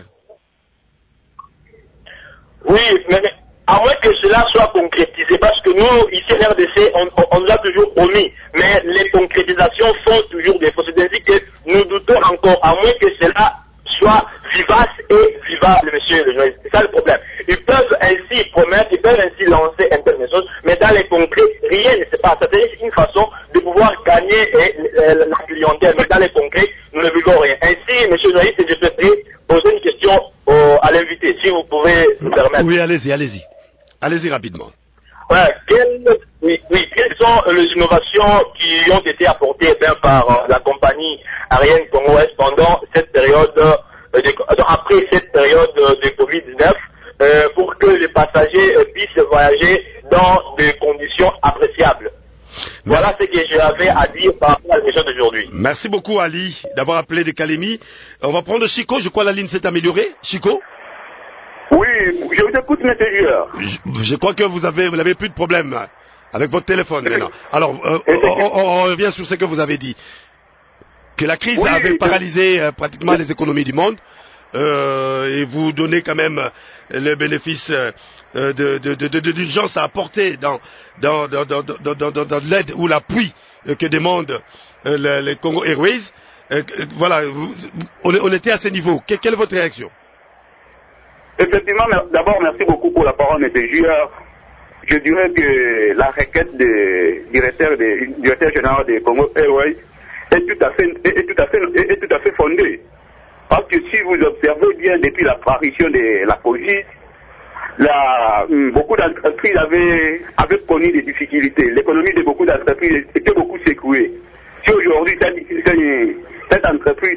Oui, mais à moins que cela soit concrétisé, parce que nous, ici à RDC, on nous a toujours promis, mais les concrétisations font toujours des fausses. C'est-à-dire que nous doutons encore, à moins que cela soit vivace et vivable, monsieur le journaliste. C'est ça le problème. Ils peuvent ainsi promettre, ils peuvent ainsi lancer un peu de choses, mais dans les concrets, rien ne se passe. C'est une façon de pouvoir gagner la clientèle, mais dans les concrets, nous ne vivons rien. Ainsi, monsieur le journaliste, je souhaiterais poser une question à l'invité, si vous pouvez nous permettre. Oui, allez-y rapidement. Ouais, quelles sont les innovations qui ont été apportées par la compagnie aérienne congolaise pendant cette période, après cette période de Covid-19, pour que les passagers puissent voyager dans des conditions appréciables? Voilà ce que j'avais à dire par rapport à l'émission d'aujourd'hui. Merci beaucoup Ali d'avoir appelé de Kalemi. On va prendre Chico, je crois la ligne s'est améliorée. Chico? Oui, je vous écoute, monsieur Joueur. Je crois que vous n'avez plus de problème avec votre téléphone maintenant. Alors, on revient sur ce que vous avez dit. Que la crise avait paralysé pratiquement les économies du monde, et vous donnez quand même le bénéfice d'urgence à apporter dans l'aide ou l'appui que demande les Congo Airways. Voilà, on était à ce niveau. Quelle est votre réaction? Effectivement, d'abord, merci beaucoup pour la parole, M. Joueur. Je dirais que la requête du directeur général des Congo Airways est tout à fait fondée. Parce que si vous observez bien depuis l'apparition de la Covid, beaucoup d'entreprises avaient connu des difficultés. L'économie de beaucoup d'entreprises était beaucoup secouée. Si aujourd'hui cette entreprise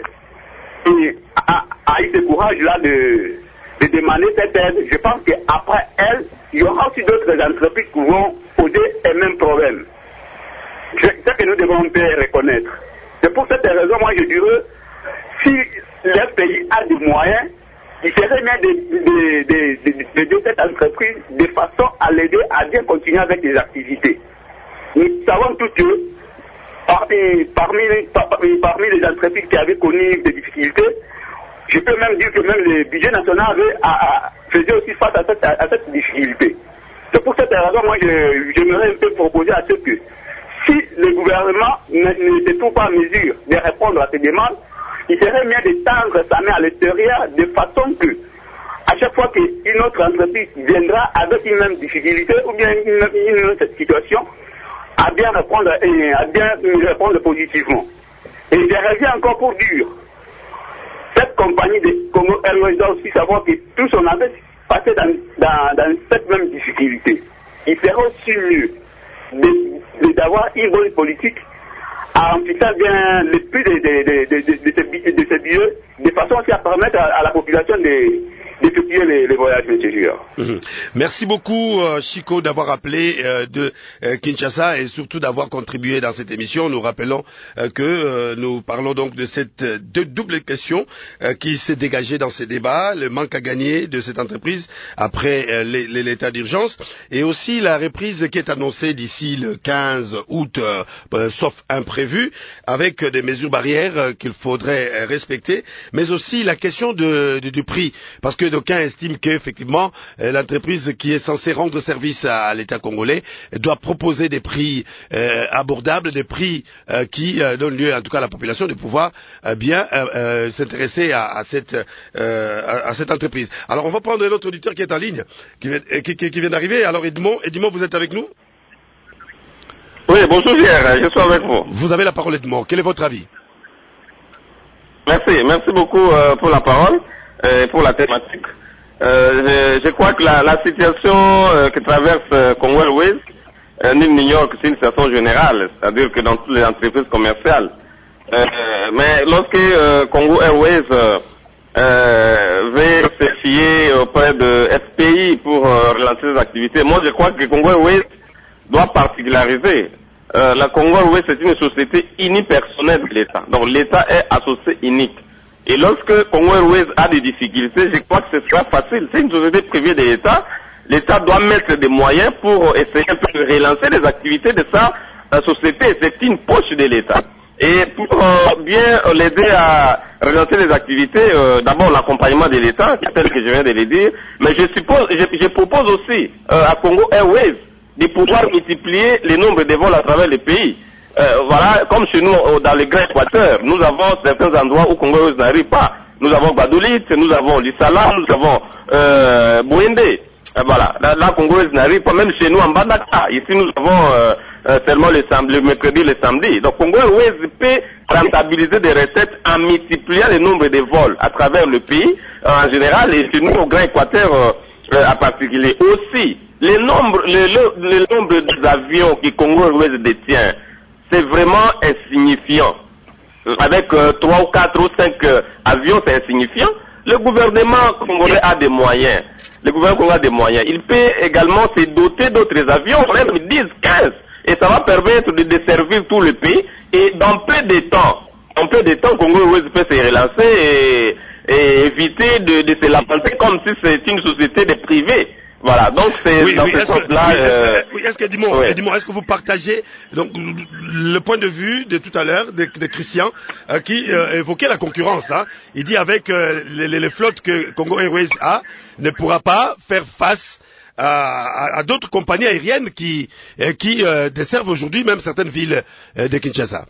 a eu ce courage-là de demander cette aide, je pense qu'après elle, il y aura aussi d'autres entreprises qui vont poser les mêmes problèmes. C'est ce que nous devons un peu reconnaître. C'est pour cette raison, moi je dirais, si le pays a des moyens, il serait bien d'aider cette entreprise de façon à l'aider à bien continuer avec les activités. Nous savons tous que parmi les entreprises qui avaient connu des difficultés, je peux même dire que même le budget national faisait aussi face à cette difficulté. C'est pour cette raison, moi, j'aimerais un peu proposer à ceux que si le gouvernement ne se trouve pas en mesure de répondre à ces demandes, il serait mieux de tendre sa main à l'extérieur de façon que, à chaque fois qu'une autre entreprise viendra avec une même difficulté ou bien une autre situation, à bien répondre positivement. Et je reviens encore pour dire, cette compagnie de Congo Airways doit aussi savoir que tous on avait passé dans cette même difficulté. Il serait aussi mieux d'avoir une bonne politique en fixant bien le prix de ces billets, de façon aussi à permettre à la population de d'effectuer les voyages, M. Junior. Merci beaucoup, Chico, d'avoir appelé de Kinshasa et surtout d'avoir contribué dans cette émission. Nous rappelons que nous parlons donc de cette double question qui s'est dégagée dans ces débats, le manque à gagner de cette entreprise après l'état d'urgence et aussi la reprise qui est annoncée d'ici le 15 août, sauf imprévu, avec des mesures barrières qu'il faudrait respecter, mais aussi la question du prix, parce que d'aucuns estiment qu'effectivement l'entreprise qui est censée rendre service à l'État congolais doit proposer des prix abordables, des prix qui donnent lieu en tout cas à la population de pouvoir bien s'intéresser à cette entreprise. Alors on va prendre un autre auditeur qui est en ligne, qui vient d'arriver. Alors Edmond, vous êtes avec nous? Oui, bonjour Pierre, je suis avec vous. Vous avez la parole Edmond, quel est votre avis? Merci beaucoup pour la parole et pour la thématique. Je crois que la situation que traverse Congo Airways, nul n'ignore que c'est une situation générale, c'est-à-dire que dans toutes les entreprises commerciales. Mais lorsque Congo Airways veut se fier auprès de FPI pour relancer les activités, moi je crois que Congo Airways doit particulariser. La Congo Airways c'est une société unipersonnelle de l'État. Donc l'État est associé unique. Et lorsque Congo Airways a des difficultés, je crois que ce sera facile. C'est une société privée de l'État. L'État doit mettre des moyens pour essayer un peu de relancer les activités de sa société. C'est une poche de l'État. Et pour bien l'aider à relancer les activités, d'abord l'accompagnement de l'État, tel que je viens de le dire, mais je propose aussi à Congo Airways de pouvoir multiplier le nombre de vols à travers le pays. Voilà, comme chez nous, dans le Grand Équateur, nous avons certains endroits où Congo Airways n'arrive pas. Nous avons Badolit, nous avons Lissala, nous avons Bouende. Voilà, là Congo Airways n'arrive pas, même chez nous en Bandaka. Ici, nous avons seulement le mercredi et le samedi. Donc Congo Airways peut rentabiliser des recettes en multipliant le nombre de vols à travers le pays en général et chez nous au Grand Équateur en particulier. Aussi, le nombre d'avions que Congo Airways détient, c'est vraiment insignifiant. Avec 3 ou 4 ou 5 avions, c'est insignifiant. Le gouvernement congolais a des moyens. Le gouvernement congolais a des moyens. Il peut également se doter d'autres avions, même 10, 15. Et ça va permettre de desservir tout le pays. Et dans peu de temps, Congo Airways peut se relancer et éviter de se lamenter comme si c'est une société de privés. Voilà, donc c'est dans ce sens-là. Est-ce que vous partagez donc le point de vue de tout à l'heure de Christian qui évoquait la concurrence, hein? Il dit avec les flottes que Congo Airways a ne pourra pas faire face à d'autres compagnies aériennes qui desservent aujourd'hui même certaines villes de Kinshasa.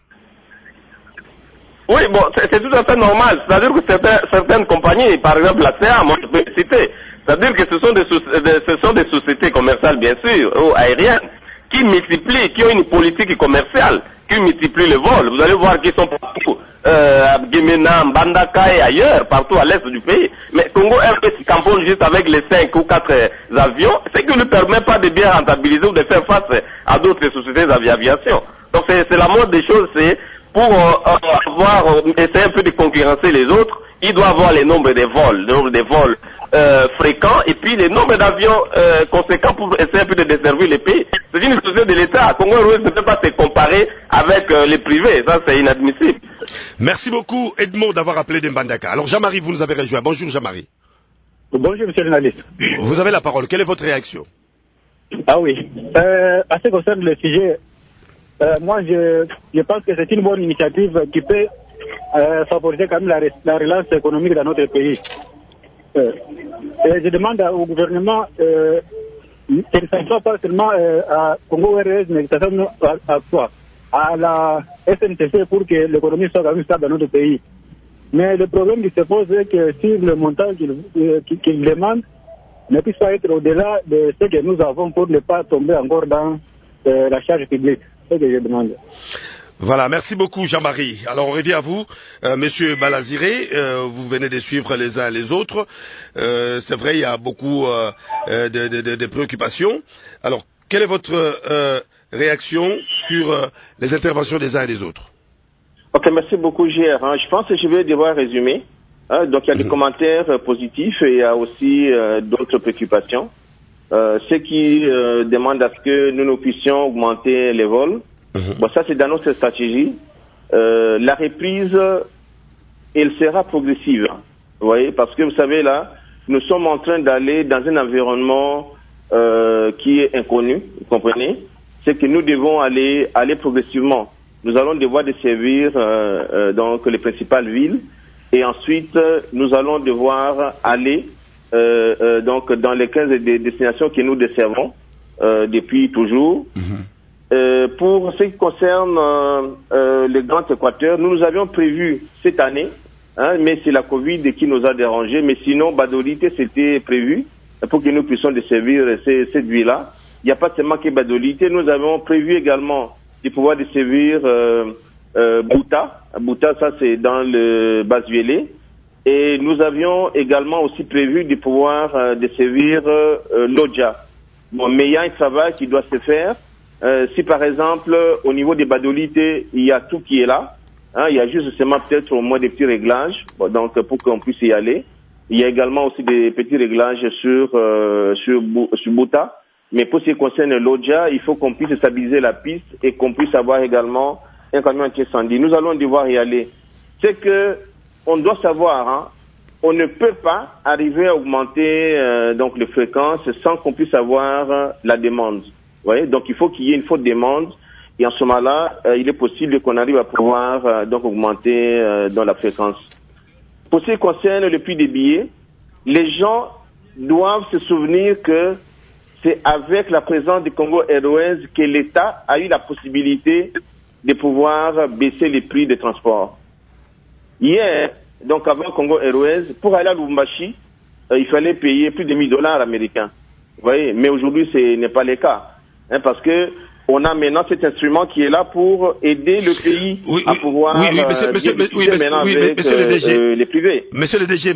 Oui, bon, c'est tout à fait normal. C'est-à-dire que certaines compagnies, par exemple la CA, moi je peux citer. C'est-à-dire que ce sont des sociétés commerciales, bien sûr, ou aériennes, qui multiplient, qui ont une politique commerciale, qui multiplient les vols. Vous allez voir qu'ils sont partout, à Guémena, Mbandaka et ailleurs, partout à l'est du pays. Mais Congo Airways camponne juste avec les 5 ou 4 avions, ce qui ne permet pas de bien rentabiliser ou de faire face à d'autres sociétés d'aviation. Donc c'est la mode des choses, c'est pour essayer un peu de concurrencer les autres, il doit avoir le nombre de vols fréquents et puis le nombre d'avions conséquents pour essayer un peu de desservir les pays. C'est une société de l'État. Congo Airways ne peut pas se comparer avec les privés. Ça, c'est inadmissible. Merci beaucoup, Edmond, d'avoir appelé de Mbandaka. Alors, Jean-Marie, vous nous avez rejoint. Bonjour, Jean-Marie. Bonjour, monsieur le journaliste. Vous avez la parole. Quelle est votre réaction? Ah oui. À ce qui concerne le sujet, moi, je pense que c'est une bonne initiative qui peut favoriser quand même la relance économique dans notre pays. Je demande au gouvernement que ça ne soit pas seulement à Congo Airways, mais que ça soit à quoi? À la SNTC pour que l'économie soit quand même stable dans notre pays. Mais le problème qui se pose est que si le montant qu'il demande ne puisse pas être au-delà de ce que nous avons pour ne pas tomber encore dans la charge publique. C'est ce que je demande. Voilà, merci beaucoup Jean-Marie. Alors on revient à vous, Monsieur Balaziré, vous venez de suivre les uns les autres. C'est vrai, il y a beaucoup de préoccupations. Alors, quelle est votre réaction sur les interventions des uns et des autres? Ok, merci beaucoup JR. Je pense que je vais devoir résumer. Donc il y a des commentaires positifs et il y a aussi d'autres préoccupations. Ceux qui demandent à ce que nous puissions augmenter les vols. Bon, ça c'est dans notre stratégie. La reprise, elle sera progressive. Vous voyez, parce que vous savez là, nous sommes en train d'aller dans un environnement qui est inconnu, vous comprenez? C'est que nous devons aller progressivement. Nous allons devoir desservir donc les principales villes et ensuite nous allons devoir aller donc dans les 15 destinations que nous desservons depuis toujours. Pour ce qui concerne le Grand Équateur, nous avions prévu cette année, mais c'est la Covid qui nous a dérangés, mais sinon Badolite c'était prévu pour que nous puissions desservir cette ville-là. Il n'y a pas seulement que Badolite, nous avons prévu également de pouvoir desservir Bouta. Bouta, ça c'est dans le Bas-Viélé. Et nous avions également aussi prévu de pouvoir desservir Lodja. Bon, mais il y a un travail qui doit se faire. Si par exemple, au niveau des Badolités, il y a tout qui est là, il y a juste seulement peut-être au moins des petits réglages, bon, donc pour qu'on puisse y aller. Il y a également aussi des petits réglages sur Bouta. Mais pour ce qui concerne Lodja, il faut qu'on puisse stabiliser la piste et qu'on puisse avoir également un camion anti-incendie. Nous allons devoir y aller. C'est que on doit savoir, on ne peut pas arriver à augmenter donc les fréquences sans qu'on puisse avoir la demande. Vous voyez, donc il faut qu'il y ait une forte demande et en ce moment-là, il est possible qu'on arrive à pouvoir donc augmenter dans la fréquence. Pour ce qui concerne le prix des billets, les gens doivent se souvenir que c'est avec la présence du Congo Airways que l'État a eu la possibilité de pouvoir baisser les prix des transports. Hier, donc avant Congo Airways, pour aller à Lubumbashi, il fallait payer plus de $1000 américains. Vous voyez, mais aujourd'hui ce n'est pas le cas, parce que on a maintenant cet instrument qui est là pour aider le pays à pouvoir monsieur le DG, les privés. Monsieur le DG,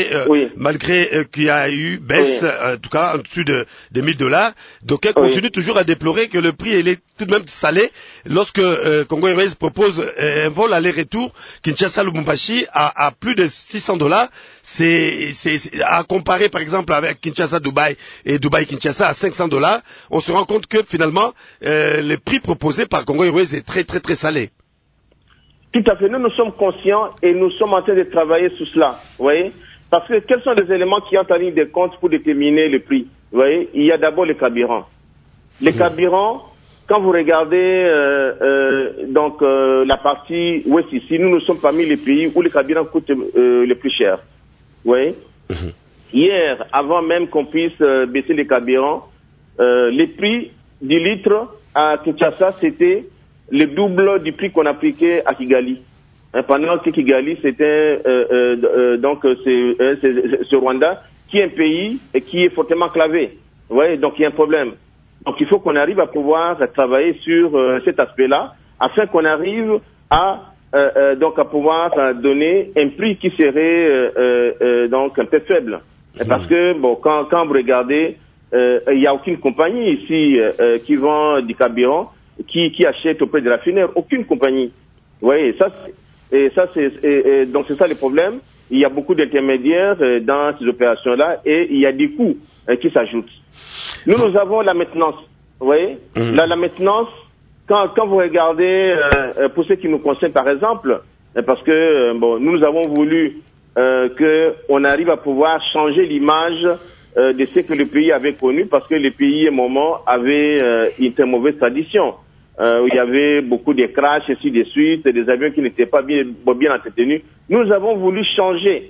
malgré qu'il y a eu baisse, en tout cas en dessus de $1000, donc elle continue toujours à déplorer que le prix il est tout de même salé lorsque Congo Airways propose un vol aller-retour Kinshasa-Lubumbashi à plus de $600. C'est à comparer par exemple avec Kinshasa-Dubaï et Dubaï-Kinshasa à $500. On se rend compte que finalement les prix proposés par Congo Airways est très très très salé. Tout à fait, nous sommes conscients et nous sommes en train de travailler sur cela, vous voyez, parce que quels sont les éléments qui entrent en ligne de compte pour déterminer le prix, vous voyez, il y a d'abord le carburant. Les carburants, quand vous regardez donc la partie ouest ici, nous sommes parmi les pays où les carburants coûtent le plus cher, vous voyez. Hier, avant même qu'on puisse baisser les carburants, les prix du litre à Kinshasa, c'était le double du prix qu'on appliquait à Kigali. Pendant que Kigali, c'était donc c'est Rwanda, qui est un pays qui est fortement clavé. Vous voyez, donc il y a un problème. Donc il faut qu'on arrive à pouvoir travailler sur cet aspect-là, afin qu'on arrive à donc à pouvoir donner un prix qui serait donc un peu faible. Parce que bon, quand vous regardez, il n'y a aucune compagnie ici qui vend du carburant, qui achète auprès de raffineurs, aucune compagnie. Vous voyez, donc c'est ça le problème. Il y a beaucoup d'intermédiaires dans ces opérations-là et il y a des coûts qui s'ajoutent. Nous avons la maintenance. Vous voyez, la maintenance, quand vous regardez, pour ce qui nous concerne par exemple, parce que bon, nous avons voulu qu'on arrive à pouvoir changer l'image de ce que le pays avait connu, parce que le pays, à un moment, avait une très mauvaise tradition. Où il y avait beaucoup de crashs, ainsi de suite, des avions qui n'étaient pas bien entretenus. Nous avons voulu changer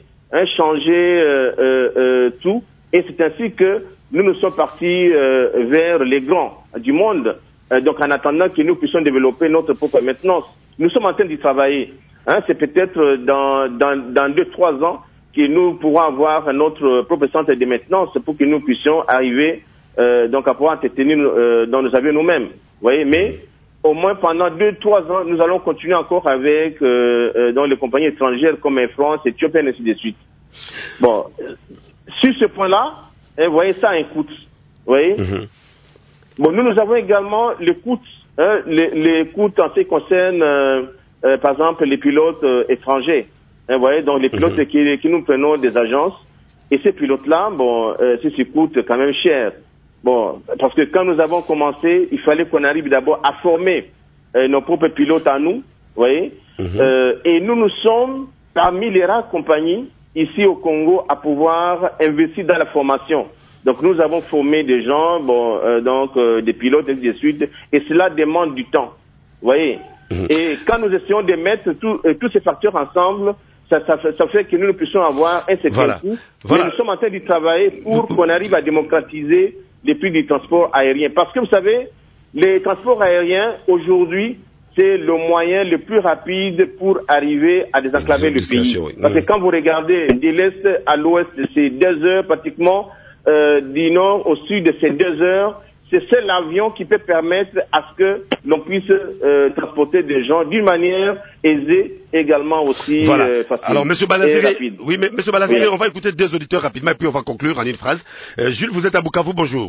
tout, et c'est ainsi que nous sommes partis vers les grands du monde, donc en attendant que nous puissions développer notre propre maintenance. Nous sommes en train d'y travailler. C'est peut-être dans 2-3 ans que nous pourrons avoir notre propre centre de maintenance pour que nous puissions arriver donc à pouvoir entretenir dans nos avions nous-mêmes. Vous voyez, mais au moins pendant 2-3 ans, nous allons continuer encore avec dans les compagnies étrangères comme Air France, Ethiopian, ainsi de suite. Bon, sur ce point-là, vous voyez, ça a un coût. Vous voyez. Bon, nous avons également les coûts, les coûts en ce qui concerne, par exemple, les pilotes étrangers. Vous voyez, donc les pilotes qui nous prenons des agences, et ces pilotes-là, bon, ça coûte quand même cher. Bon, parce que quand nous avons commencé, il fallait qu'on arrive d'abord à former nos propres pilotes à nous, vous voyez, et nous sommes parmi les rares compagnies ici au Congo à pouvoir investir dans la formation. Donc nous avons formé des gens, bon, des pilotes et ainsi de suite, et cela demande du temps, vous voyez. Et quand nous essayons de mettre tous ces facteurs ensemble, ça fait que nous puissions avoir un certain coût. Mais nous sommes en train de travailler pour qu'on arrive à démocratiser les prix du transport aérien. Parce que vous savez, les transports aériens, aujourd'hui, c'est le moyen le plus rapide pour arriver à désenclaver le pays. Parce que quand vous regardez de l'est à l'ouest, c'est 2 heures pratiquement, du nord au sud, c'est 2 heures. C'est seul l'avion qui peut permettre à ce que l'on puisse transporter des gens d'une manière aisée, également aussi facile. Alors, Monsieur Balaziré, oui, mais Monsieur Balaziré, on va écouter 2 auditeurs rapidement et puis on va conclure en une phrase. Jules, vous êtes à Bukavu, bonjour.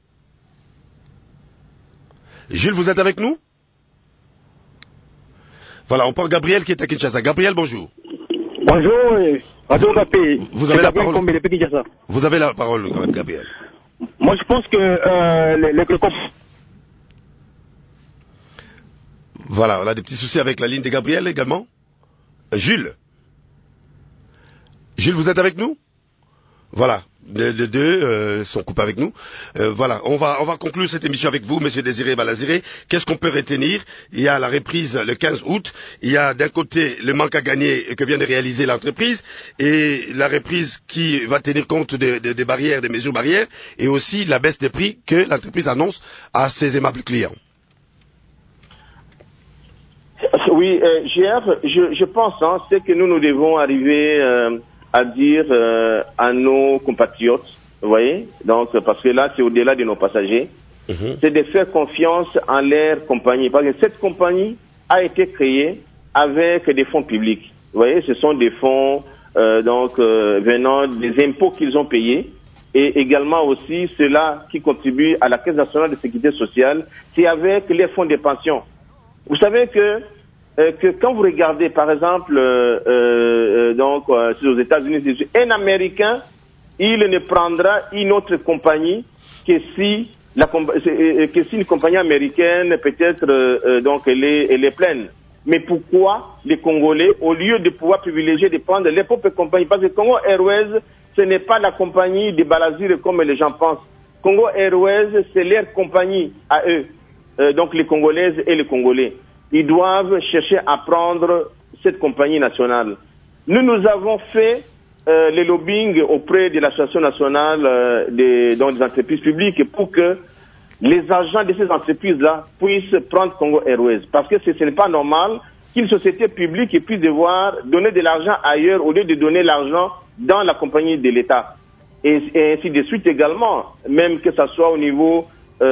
Jules, vous êtes avec nous? Voilà, on prend Gabriel qui est à Kinshasa. Gabriel, bonjour. Bonjour, Radio Capé. Vous avez la parole. Vous avez la parole, quand même, Gabriel. Moi, je pense que Voilà, on a des petits soucis avec la ligne de Gabriel également. Jules. Jules, vous êtes avec nous? Voilà, les deux sont coupés avec nous. Voilà, on va conclure cette émission avec vous, Monsieur Désiré Balaziré. Qu'est-ce qu'on peut retenir? Il y a la reprise le 15 août. Il y a d'un côté le manque à gagner que vient de réaliser l'entreprise et la reprise qui va tenir compte des barrières, des mesures barrières et aussi la baisse des prix que l'entreprise annonce à ses aimables clients. Oui, je pense, c'est que nous devons arriver à dire à nos compatriotes, vous voyez, donc parce que là c'est au-delà de nos passagers, c'est de faire confiance en leur compagnie, parce que cette compagnie a été créée avec des fonds publics, vous voyez, ce sont des fonds venant des impôts qu'ils ont payés, et également aussi ceux-là qui contribuent à la Caisse nationale de sécurité sociale, c'est avec les fonds de pension. Vous savez que quand vous regardez, par exemple, aux États-Unis, un Américain, il ne prendra une autre compagnie que si une compagnie américaine peut-être elle est pleine. Mais pourquoi les Congolais, au lieu de pouvoir privilégier de prendre les propres compagnies, parce que Congo Airways, ce n'est pas la compagnie de Balazir comme les gens pensent. Congo Airways, c'est leur compagnie à eux, donc les Congolaises et les Congolais. Ils doivent chercher à prendre cette compagnie nationale. Nous avons fait le lobbying auprès de l'Association nationale des entreprises publiques pour que les agents de ces entreprises-là puissent prendre Congo Airways. Parce que ce n'est pas normal qu'une société publique puisse devoir donner de l'argent ailleurs au lieu de donner l'argent dans la compagnie de l'État. Et ainsi de suite également, même que ce soit au niveau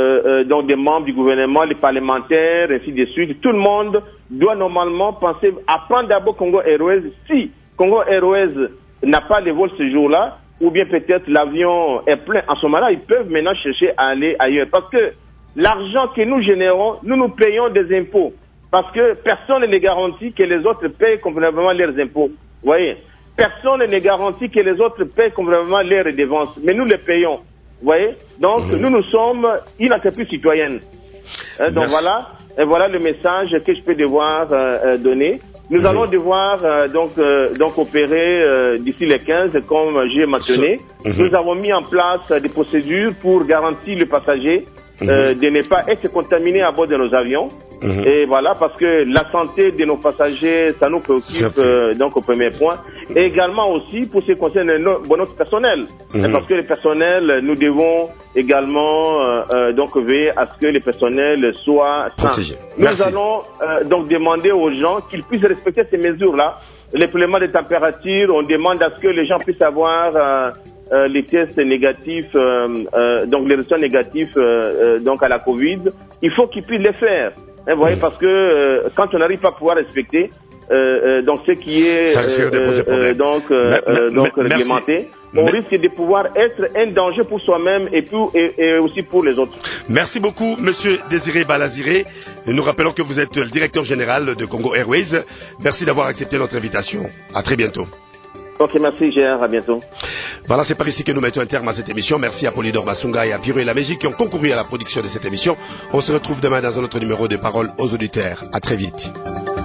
des membres du gouvernement, les parlementaires, ainsi de suite. Tout le monde doit normalement penser à prendre d'abord Congo Airways. Si Congo Airways n'a pas les vols ce jour-là, ou bien peut-être l'avion est plein, en ce moment-là, ils peuvent maintenant chercher à aller ailleurs. Parce que l'argent que nous générons, nous payons des impôts. Parce que personne ne garantit que les autres payent convenablement leurs impôts. Vous voyez, personne ne garantit que les autres payent convenablement leurs redevances. Mais nous les payons. Vous voyez, donc nous sommes une entreprise citoyenne. Donc voilà le message que je peux devoir donner. Nous allons devoir donc opérer d'ici les 15, comme j'ai mentionné. Nous avons mis en place des procédures pour garantir le passager de ne pas être contaminé à bord de nos avions. Et voilà, parce que la santé de nos passagers, ça nous préoccupe donc au premier point. Et également aussi pour ce qui concerne notre personnel. Parce que le personnel, nous devons également donc veiller à ce que le personnel soit sain. Nous allons donc demander aux gens qu'ils puissent respecter ces mesures-là. Les prélèvements de température, on demande à ce que les gens puissent avoir les tests négatifs, donc les résultats négatifs donc à la Covid. Il faut qu'ils puissent les faire. Vous voyez, parce que quand on n'arrive pas à pouvoir respecter, donc ce qui est réglementé, on risque de pouvoir être un danger pour soi-même et aussi pour les autres. Merci beaucoup, Monsieur Désiré Balaziré. Nous rappelons que vous êtes le directeur général de Congo Airways. Merci d'avoir accepté notre invitation. À très bientôt. Ok, merci Gérard, à bientôt. Voilà, c'est par ici que nous mettons un terme à cette émission. Merci à Polydor Basunga et à Piro et la Mégie qui ont concouru à la production de cette émission. On se retrouve demain dans un autre numéro de Paroles aux auditeurs. À très vite.